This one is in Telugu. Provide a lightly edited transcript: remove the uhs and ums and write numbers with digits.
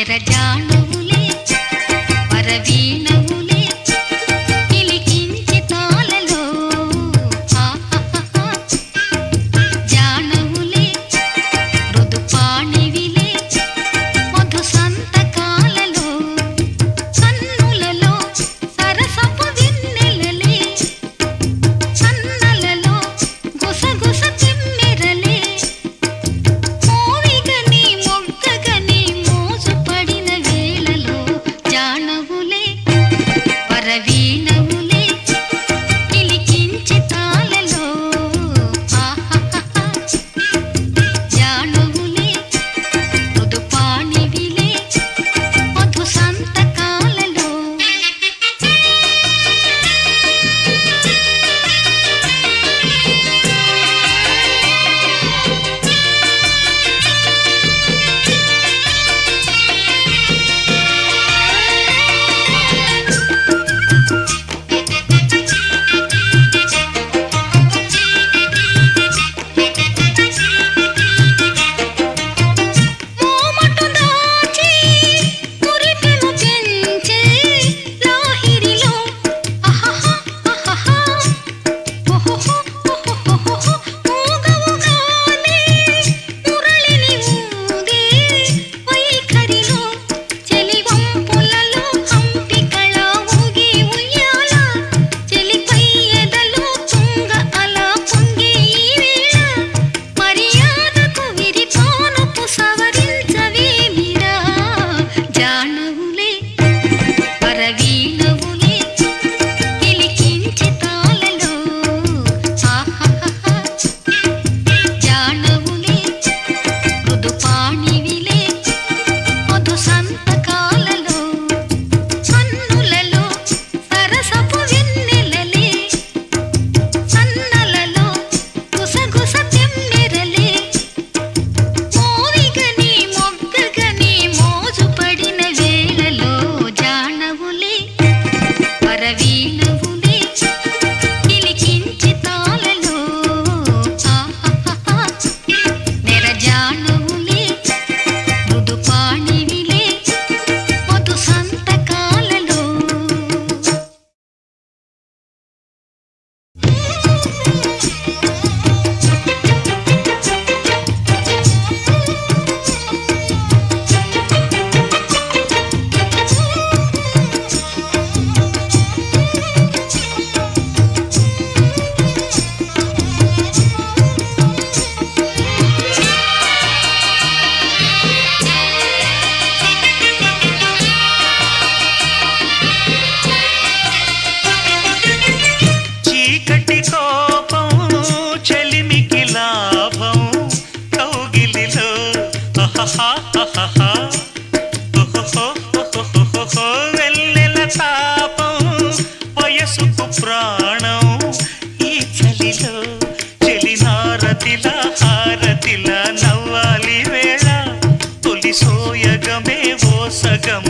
నెరజానవులే వరవీణవులే కిలికించి తాళలో జానవులే మృదుపాణివిలే మధు సంతకాలలో కన్నులలో సరసపు వెన్నెలలే సన్నలలో గుసగుస తిమ్మెరలే మోవిగని మొగ్గగని మోజు పడిన వేళలో జానవులే వరవీణవులే కిలికించి తాళలో జానవులే మృదుపాణివిలే మధు సంతకాలలో మోమటు దాచి మురిపెము పెంచే లాహిరిలో అహహ అహహ ఓహోహో ఓహోహో ఊగవుగానే మురళిని ఊదే వైఖరిలో చెలివంపులలో హంపికళ ఊగి ఉయ్యాల చెలిపై ఎదలో తుంగ అలా పొంగే ఈ వేళ మర్యాదకు విరిపానుపు సవరించవేమిరా జానవులే వరవీణవులే కిలికించి తాళలో జానవులే మృదుపాణివిలే మధు సంతకాలలో కన్నులలో సరసపు వెన్నెలలే సన్నలలో గుసగుస తెమ్మెరలే మోవిగని మొగ్గగని మోజు పడిన వేళలో జానవులే వరవీణవులే కిలికించి తాళలో నెరజానవులే మృదుపాణివిలే మధు సంతకాలలో చీకటి కోపం చెలిమికి లాభం కౌగిలిలో వెన్నెల తాపం వయసుకు ప్రాణం ఈ చలిలో చెలినారతిలా హారతిలా నవ్వాలి వేళ తొలి సోయగమే ఓ సగం